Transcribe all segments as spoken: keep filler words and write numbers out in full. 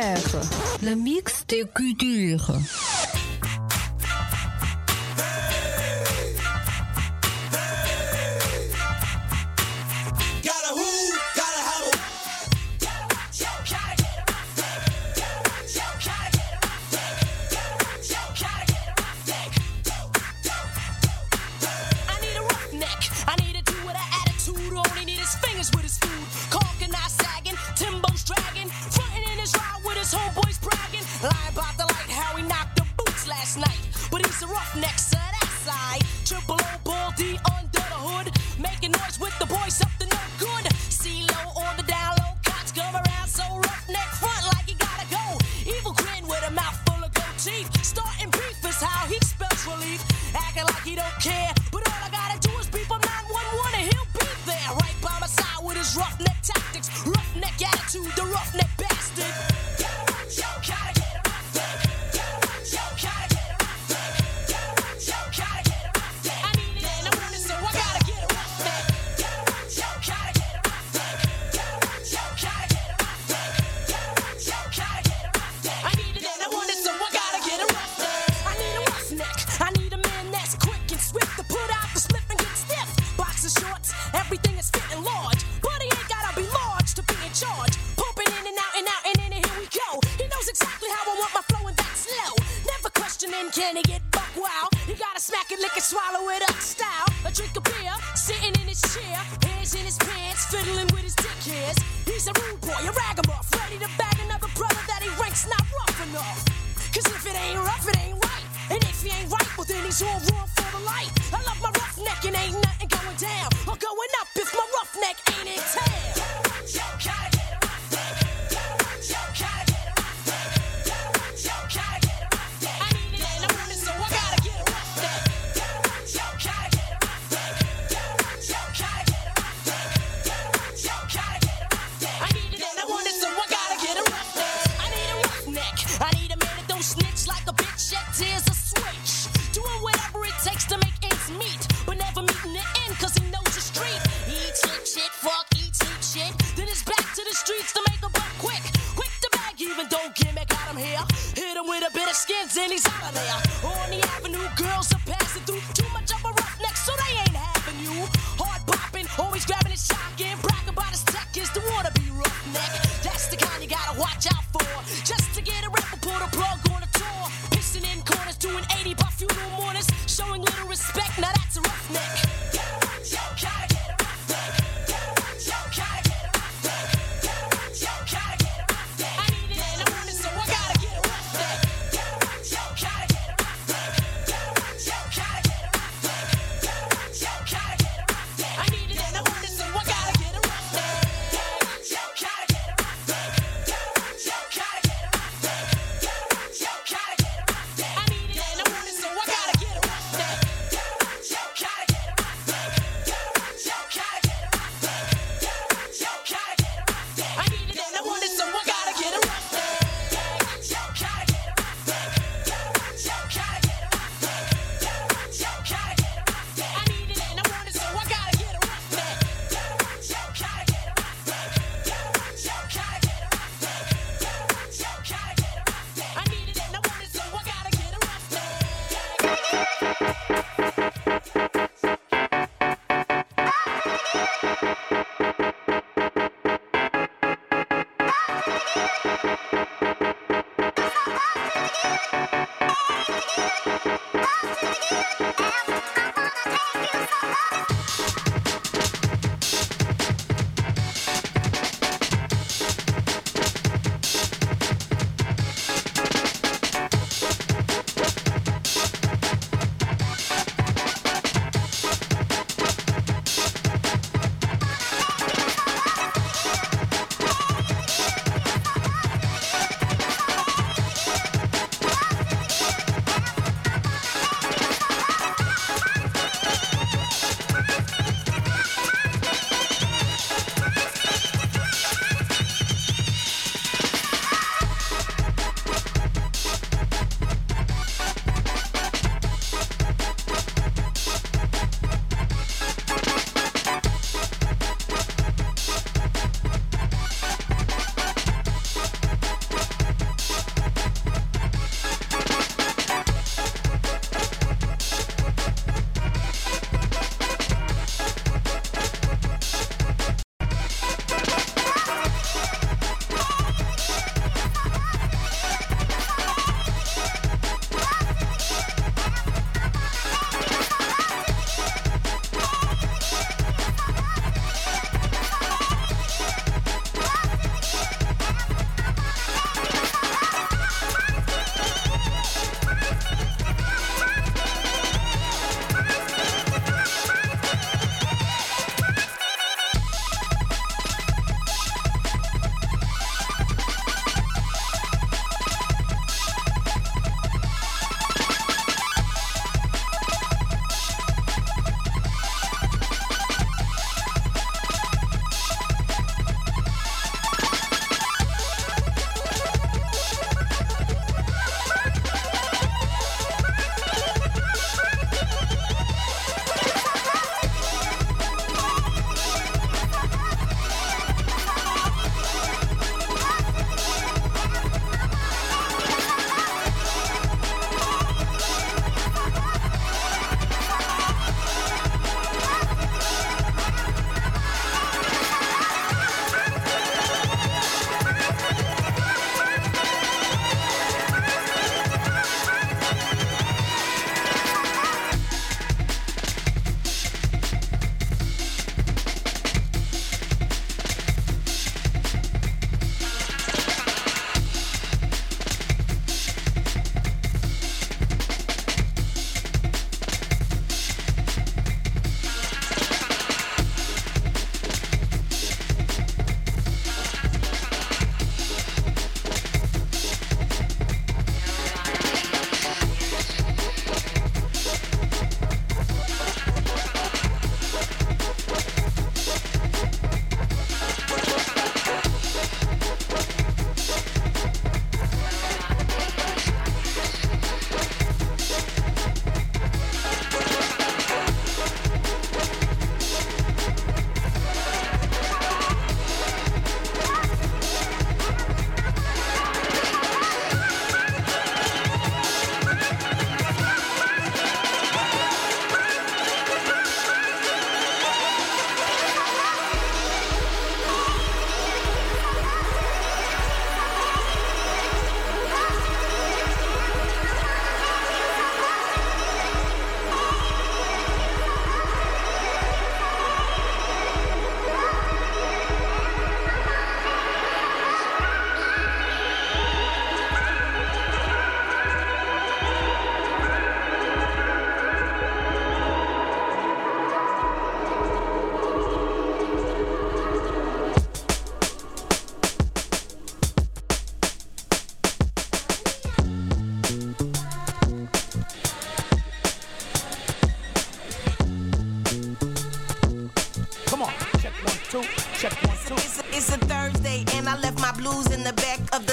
R, le mix des cultures.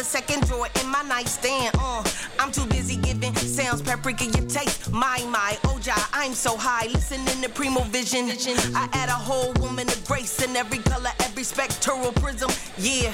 second drawer in my nightstand. Uh, I'm too busy giving sounds, paprika your taste. My, my, Oja, I'm so high. Listening to Primo Vision. I add a whole woman of grace in every color, every spectral prism. Yeah.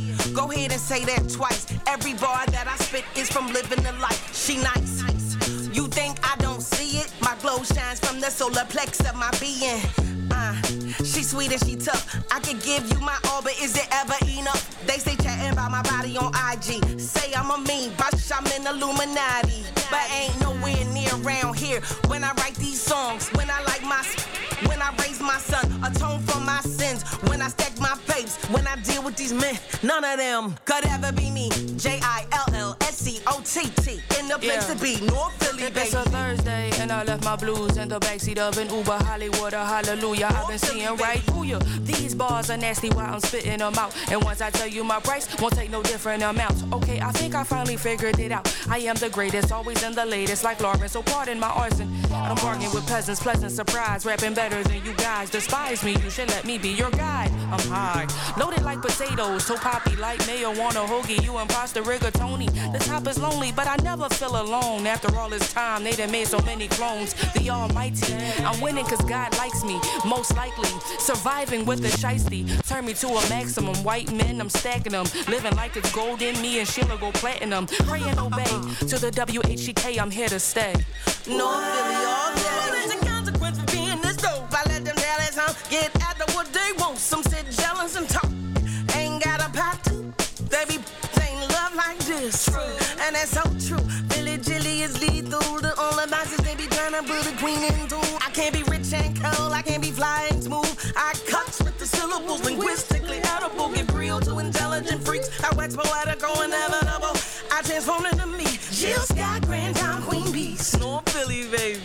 Go ahead and say that twice. Every bar that I spit is from living the life. She nice. You think I don't see it? My glow shines from the solar plex of my being. Uh, she sweet and she tough. I could give you my all, but is it ever enough? They say chatting about my body on I G. Say I'm a mean bitch, I'm in Illuminati. But ain't nowhere near around here. When I write these songs, when I like my, when I raise my son, atone for my sins. When I stack my papes, when I deal with these men, none of them could ever be me. J I L L S C O T T in the place yeah. to be, North Philly, baby. It's a Thursday and I left my blues in the backseat of an Uber, Hollywood, or hallelujah. I've been seeing right through you. These bars are nasty while I'm spitting them out. And once I tell you my price, won't take no different amounts. Okay, I think I finally figured it out. I am the greatest, always in the latest, like Lauren. So pardon my arson. I'm bargaining with peasants, pleasant surprise. Rapping better than you guys. Despise me, you should let me be your guide. I'm high, loaded like potatoes, so poppy like mayo on a hoagie. You imposter rigatoni. The top is lonely, but I never feel alone. After all this time, they done made so many clones. The almighty, I'm winning cause God likes me. Most likely, surviving with the shiesty. Turn me to a maximum. White men, I'm stacking them. Living like it's gold in me and Sheila go platinum. Pray and obey to the W H E K, I'm here to stay. North Philly all day. There's a consequence for being this dope. I let them Dallas huh, get after what they want. Some sit jealous and talk. Ain't got a pot to. Baby, ain't love like this. True. And that's so true. Billy Jilly is lethal. The only boxes they be trying to put a queen into. I can't be rich and cold. I can't be fly and smooth. I cuts with the syllables linguistically audible. Get real to intelligent freaks. I wax poetical and inevitable. I transform into me. Jill Scott, Grand Time, Queen Beast. North Philly, baby.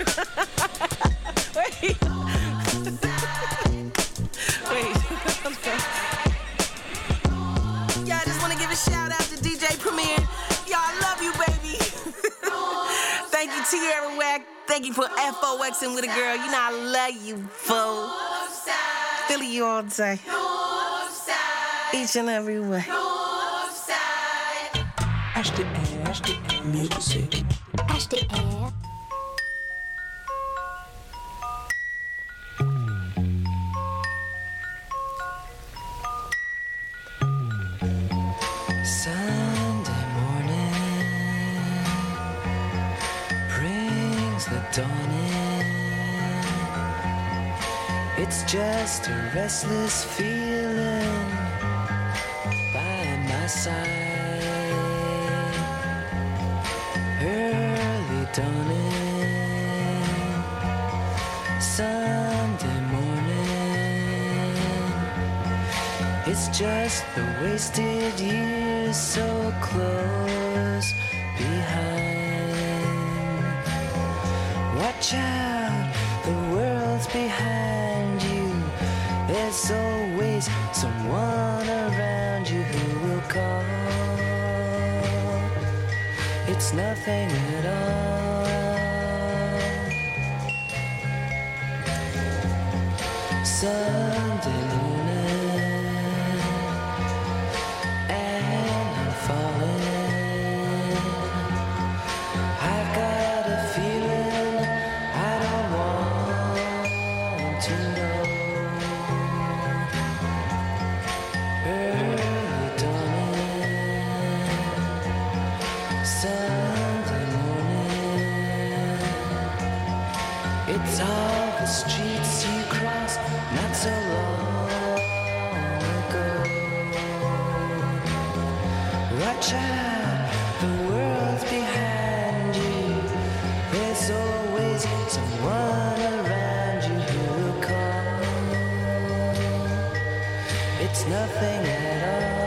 Wait. Wait. Yeah, I just want to give a shout out to D J Premier. Y'all, I love you, baby. Thank you, Tierra Wack. Thank you for F O Xing with a girl. You know I love you, fool. Philly you all day. Each and every way. H D R, H D R Music. H D R. Sunday morning brings the dawn in. It's just a restless feeling by my side. Early dawning, Sunday morning. It's just the wasted years so close behind. Watch out, the world's behind you. There's always someone around you who will call. It's nothing at all. Sunday morning, and I'm falling. I've got a feeling I don't want to know. Early dawning, Sunday morning. It's all the streets you cross not so long ago. Watch out, the world's behind you. There's always someone around you who will call. It's nothing at all.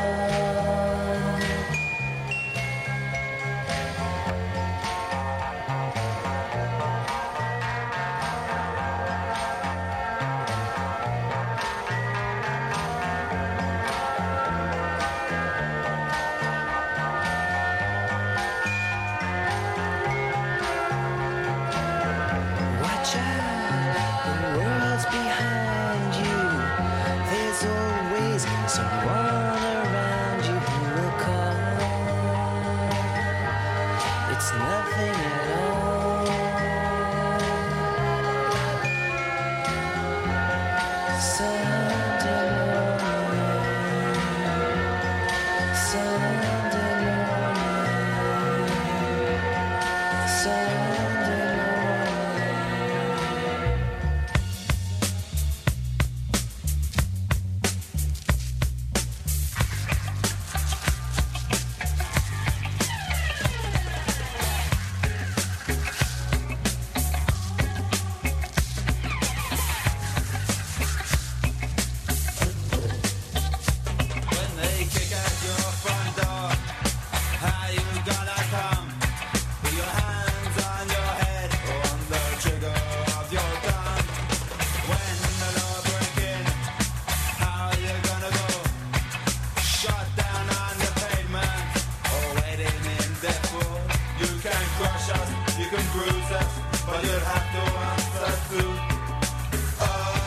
can bruise us, but you'll have to answer to. Oh,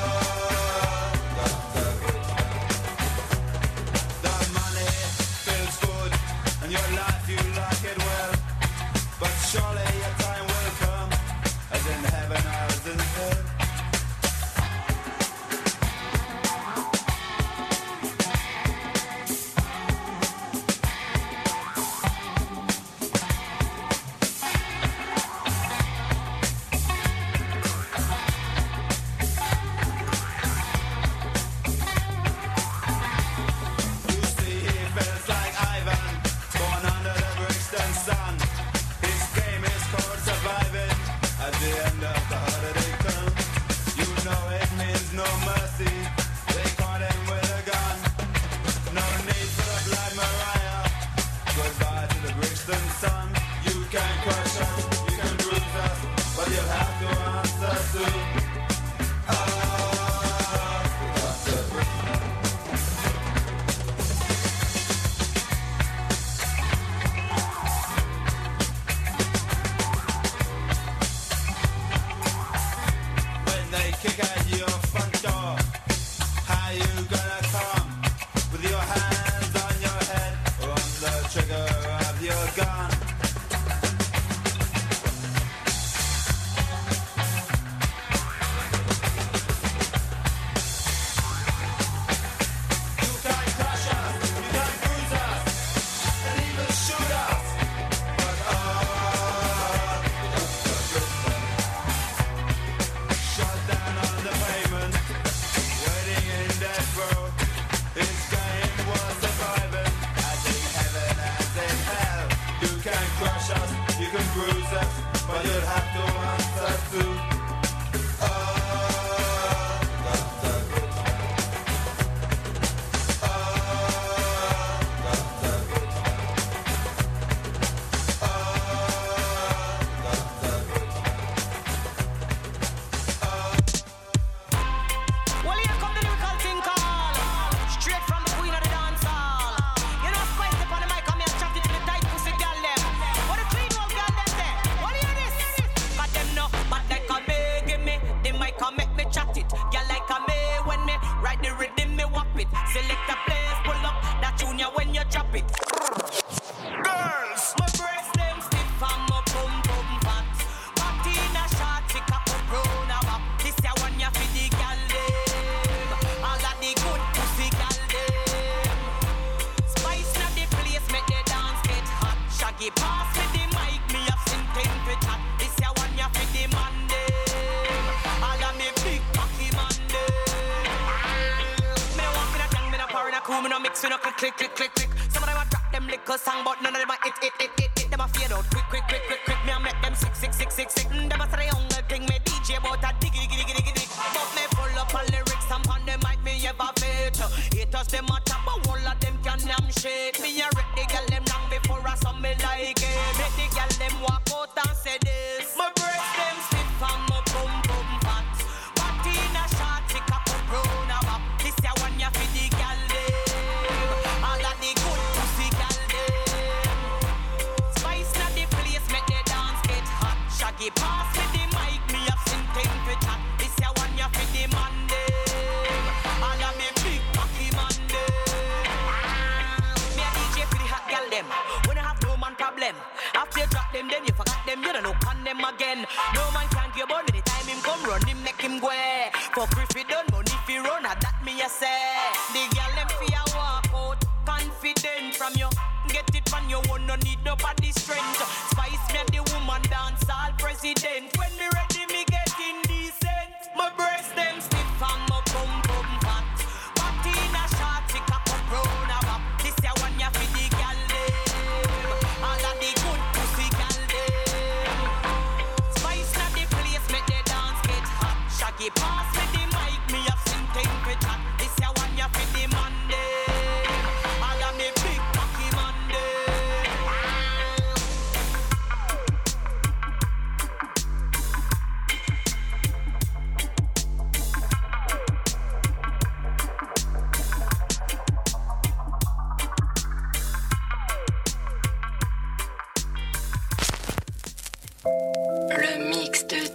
Doctor the money feels good, and your life you like it well, but surely your time will come, as in heaven as in hell.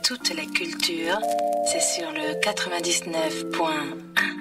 toutes les cultures, c'est sur le quatre-vingt-dix-neuf point un.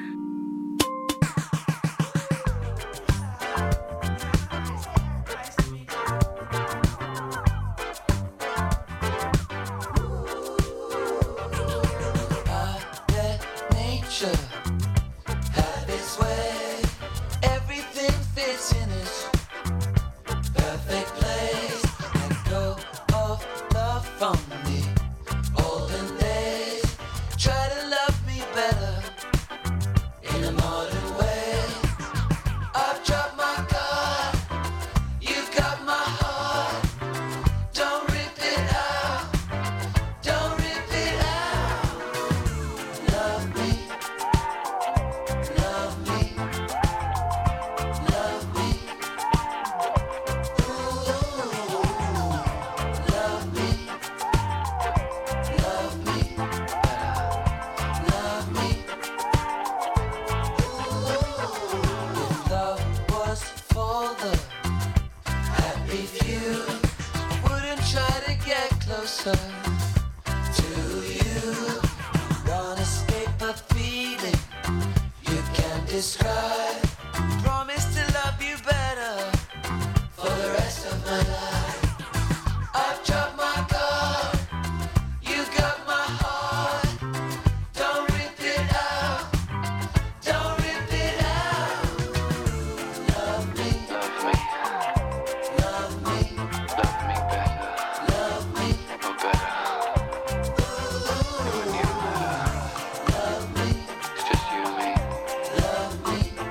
Love me.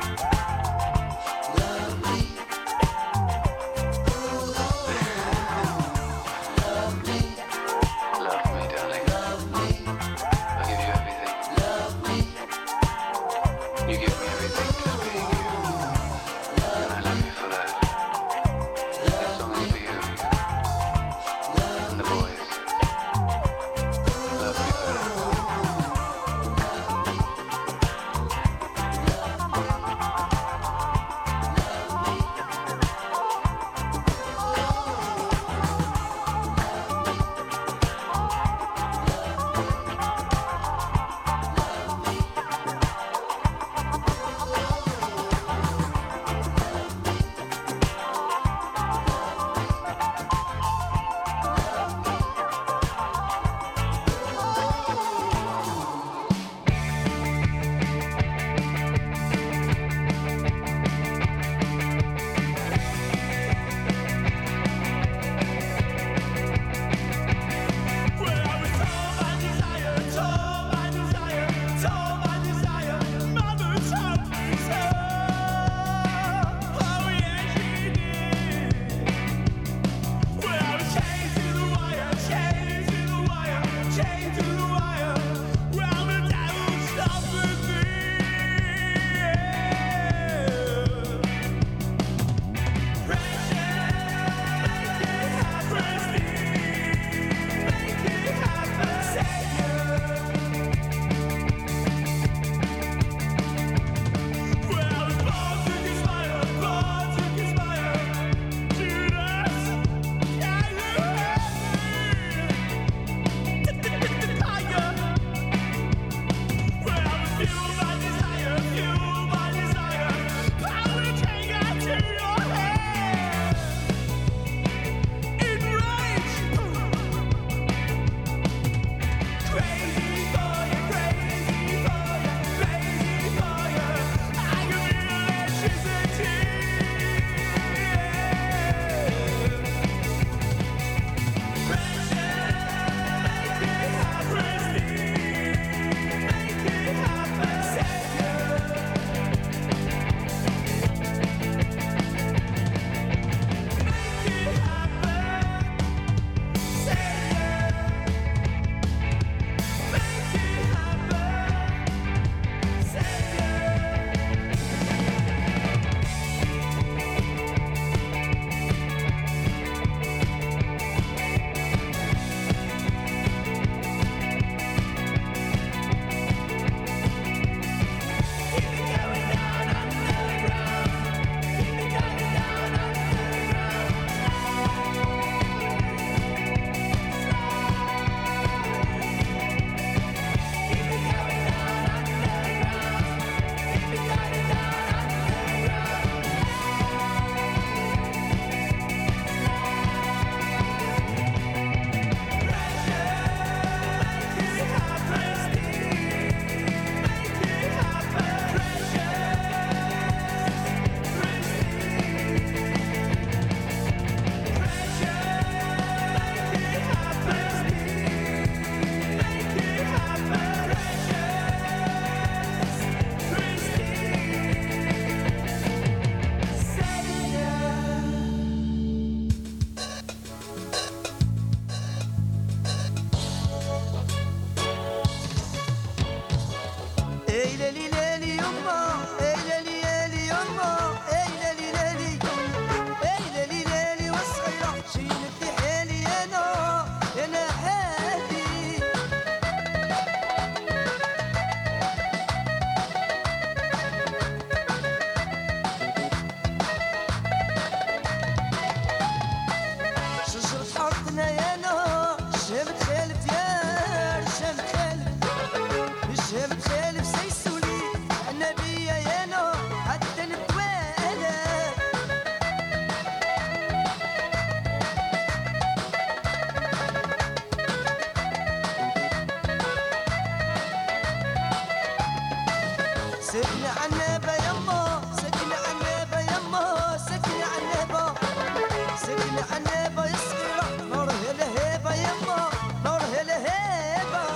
سكنة عنابة يما سكنة عنابة يما سكنة عنابة سكنة عنابة يا صغيرة نور هالهيبة يما نور هالهيبة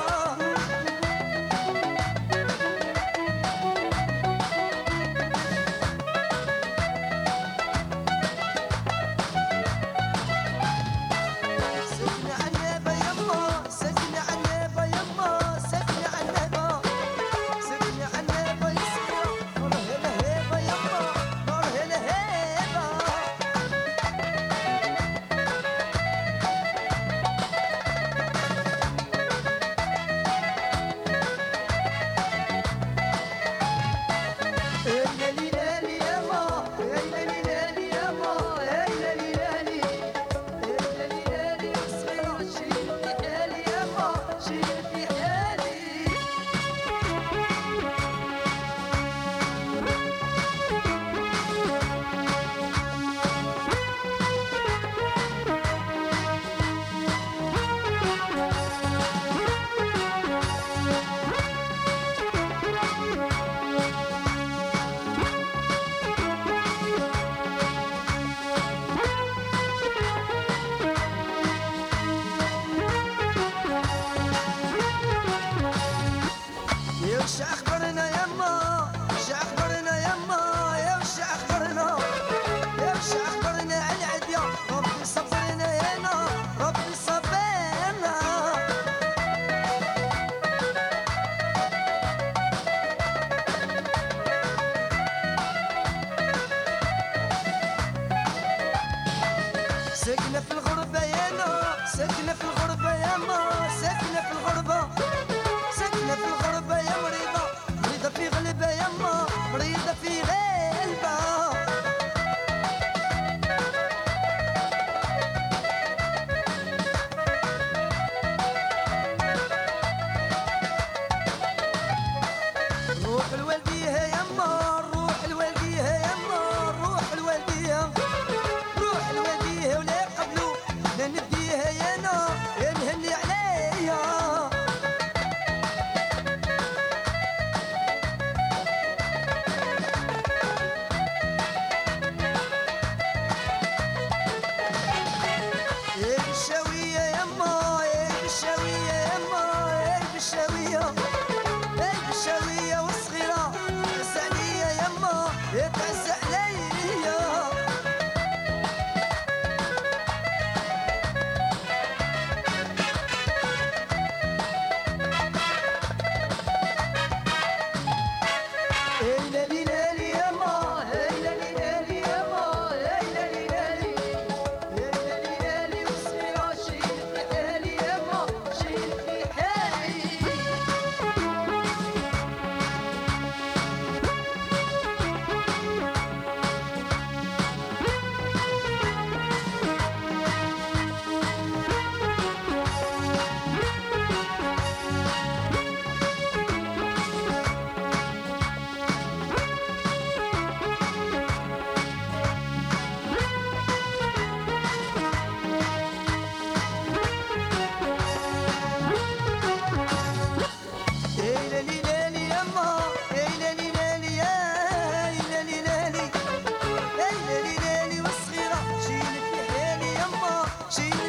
سكنة عنابة يما سكنة عنابة يما سكنة عنابة سكنة عنابة يا صغيرة نور هالهيبة يما نور هالهيبة ليلي ليلي يما ليلي ليلي يما ليلي ليلي ليلي ليلي صغيرة شيل في حالي يما شيل في حالي يا وش اخبرنا يما وش اخبرنا يما يا وش اخبرنا يا وش اخبرنا على العديا ربي صبرنا يانا ربي صبرنا ساكنة في الغربة يانا ساكنة في الغربة ياما ساكنة في الغربة ساكنة في الغربة يا مريضة مريضة في غلبة يما مريضة في غلبة روح الوالدية يما روح الوالدية يما روح الوالدية روح الوالدية ولا قبلو لا نديها يانا يا نهني عليها يا بالشاوية يما يا بالشاوية يما يا بالشاوية يا بالشاوية والصغيرة تعز عليا يما يا تعز عليا ليلي ليلي يما ليلي ليلي يما ليلي ليلي ليلي ليلي والصغيرة شيل في حالي يما شيل في حالي ليلي ليلي يما ليلي ليلي يا ليلي ليلي ليلي ليلي والصغيرة شيل في حالي يما شيل